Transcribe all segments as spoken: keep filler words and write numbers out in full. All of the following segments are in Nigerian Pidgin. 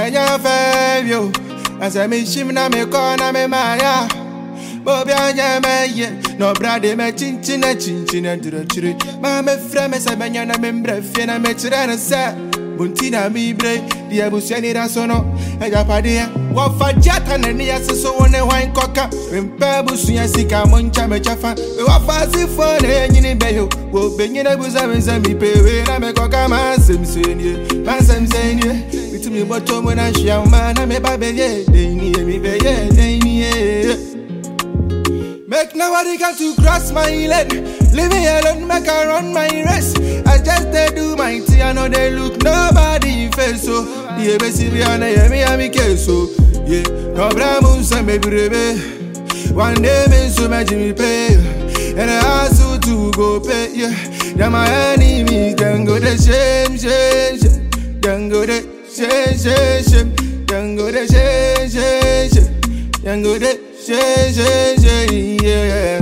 and your favorite. As I miss him, na me corner, me maya. Bobby, I am a no brother, me chin chin and chin chin and do the tree. Mamma, frame, as I bang on a member, Fiana, me children, sir. Buntina, me break, the Abusiani Rasono, and Japadia. What for Jatan and the so on a wine cocker. When Pebus, I see Camoncha, me chaffa. What fast for any bayo? Well, Benina was having me pay. I make a man, some saying you, Massam saying you. Between me, but when I shall man, I may baby, they need me, they need. Make nobody come to cross my line. Leave me alone, make I run my race. I just they do my thing, I know they look nobody face so. The A B C be on a me and me case so. Yeah, no bramus and baby rebe. One day me so much me pay, and I ask to go pay. Yeah, then my enemies then go the shame, shame, shame. Then go the shame, shame, shame. Then go the shame, shame, shame. Then go the shame, shame, shame. Yeah.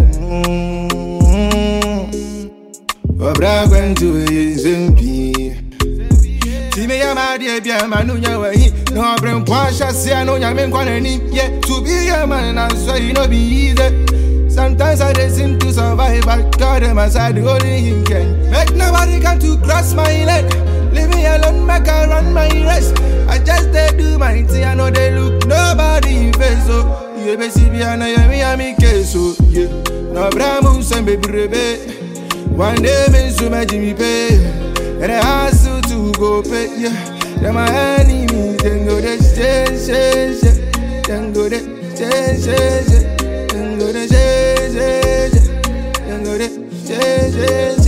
Obra going to his M P. See me, I'm a dear, be a man who you way. No, bring Pasha, say I know you're men quantity. Yeah, to be a man, and so you know be easy. Sometimes I just seem to survive, but God, I'm aside the only him can. Make nobody come to cross my leg. Leave me alone, make I run my race. I just they do my thing, I know they look nobody in face. So, yeah, baby, I know me, I'm in case. So, yeah, no bramus and baby rebe. One day, me so much me pay, and I ask you to go pay. Yeah, then my enemies then go to change, change, then go to change, change, then go to change, change, then go to change, change.